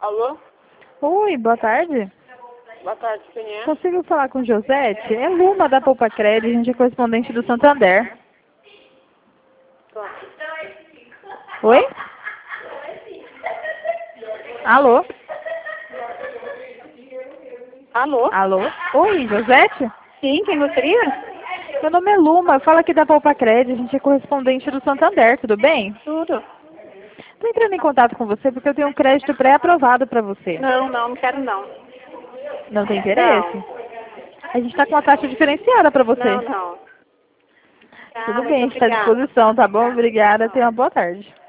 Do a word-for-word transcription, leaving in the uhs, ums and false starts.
Alô? Oi, boa tarde. Boa tarde, quem é? Consigo falar com Josete? É Luma da Poupa Crédito, a gente é correspondente do Santander. Tô. Oi? Alô? Alô? Alô? Oi, Josete? Sim, quem gostaria? Meu nome é Luma, fala aqui da Poupa Crédito, a gente é correspondente do Santander, tudo bem? Tudo. Estou entrando em contato com você porque eu tenho um crédito pré-aprovado para você. Não, não, não quero não. Não tem interesse? Não. A gente está com uma taxa diferenciada para você. Não, não. Tá, Tudo muito bem, a gente está à obrigada. disposição, tá bom? Obrigada, tenha uma boa tarde.